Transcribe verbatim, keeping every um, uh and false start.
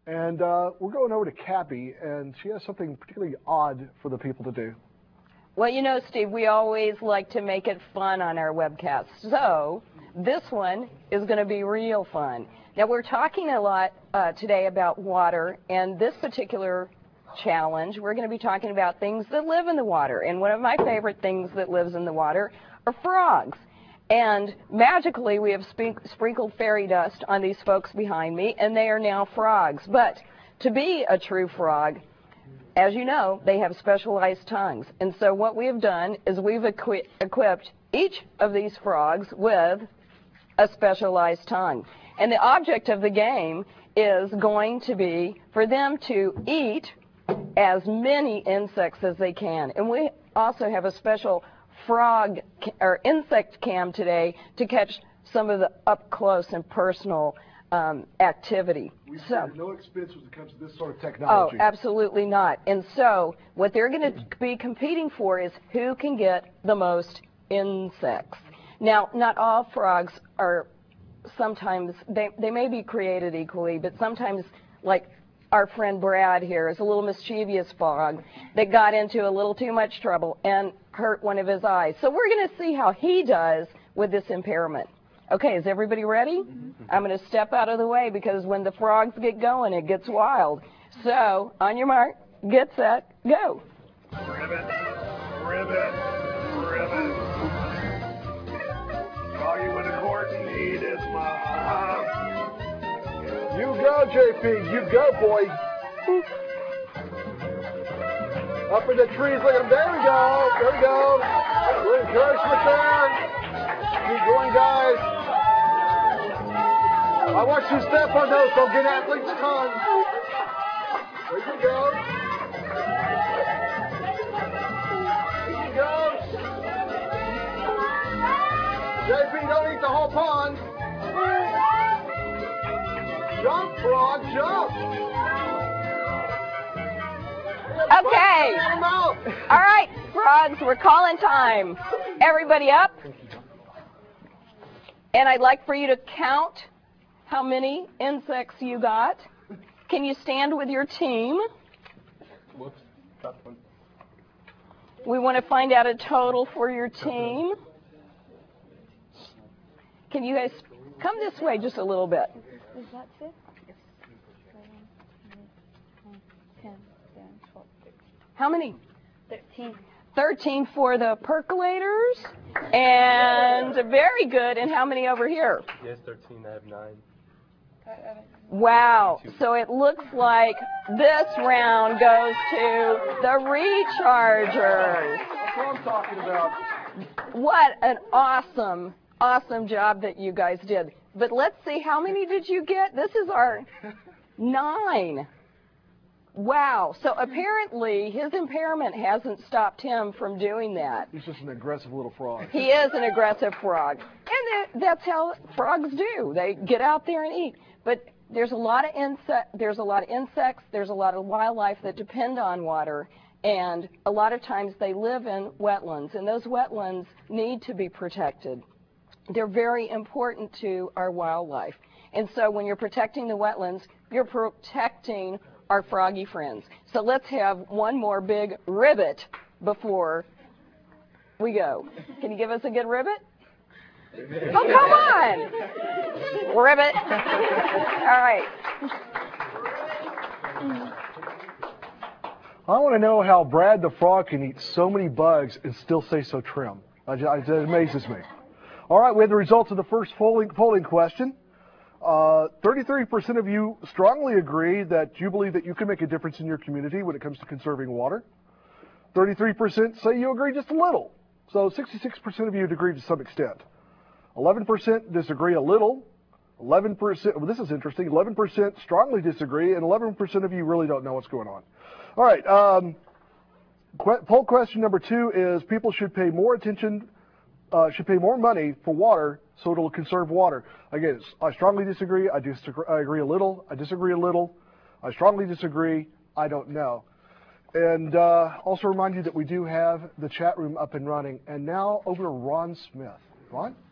And uh, we're going over to Cappy, and she has something particularly odd for the people to do. Well, you know, Steve, we always like to make it fun on our webcasts. So this one is going to be real fun. Now, we're talking a lot uh, today about water, and this particular challenge, we're going to be talking about things that live in the water. And one of my favorite things that lives in the water are frogs. And magically, we have sp sprinkled fairy dust on these folks behind me, and they are now frogs. But to be a true frog, as you know, they have specialized tongues. And so what we have done is we've equi equipped each of these frogs with a specialized tongue. And the object of the game is going to be for them to eat as many insects as they can. And we also have a special frog or insect cam today to catch some of the up close and personal um, activity. We so, no expense when it comes to this sort of technology. Oh, absolutely not. And so what they're going to be competing for is who can get the most insects. Now, not all frogs are sometimes, they, they may be created equally, but sometimes, like our friend Brad here is a little mischievous frog that got into a little too much trouble and hurt one of his eyes. So we're going to see how he does with this impairment. Okay, is everybody ready? Mm-hmm. I'm going to step out of the way because when the frogs get going, it gets wild. So, on your mark, get set, go. Ribbit, ribbit, ribbit. Froggy with a court and need is my. You go, J P. You go, boy. Up in the trees. Look at him. There we go. There we go. Good encouragement there. Keep going, guys. I want you to step on those. Don't get athletes tongue. There you go. There you go. J P, don't eat the whole pond. Jump, frog, jump. Okay. All right, frogs, we're calling time. Everybody up. And I'd like for you to count how many insects you got. Can you stand with your team? Whoops, tough one. We want to find out a total for your team. Can you guys come this way just a little bit? Is that six? Yes. ten, eleven, twelve, thirteen. How many? thirteen. thirteen for the percolators. And very good. And how many over here? Yes, thirteen. I have nine. Wow. So it looks like this round goes to the rechargers. That's what I'm talking about. What an awesome, awesome job that you guys did. But let's see, how many did you get? This is our nine. Wow. So apparently his impairment hasn't stopped him from doing that. He's just an aggressive little frog. He is an aggressive frog. And that, that's how frogs do. They get out there and eat. But there's a lot of insect, there's a lot of insects, there's a lot of wildlife that depend on water. And a lot of times they live in wetlands. And those wetlands need to be protected. They're very important to our wildlife. And so when you're protecting the wetlands, you're protecting our froggy friends. So let's have one more big ribbit before we go. Can you give us a good ribbit? Oh, come on! Ribbit. All right. I want to know how Brad the frog can eat so many bugs and still stay so trim. It amazes me. All right, we have the results of the first polling, polling question. Uh, thirty-three percent of you strongly agree that you believe that you can make a difference in your community when it comes to conserving water. thirty-three percent say you agree just a little. So sixty-six percent of you agree to some extent. eleven percent disagree a little. eleven percent, well, this is interesting, eleven percent strongly disagree, and eleven percent of you really don't know what's going on. All right, um, qu- poll question number two is people should pay more attention Uh, should pay more money for water so it'll conserve water. Again, I strongly disagree. I disagree. I agree a little. I disagree a little. I strongly disagree. I don't know. And uh, also remind you that we do have the chat room up and running. And now over to Ron Smith. Ron?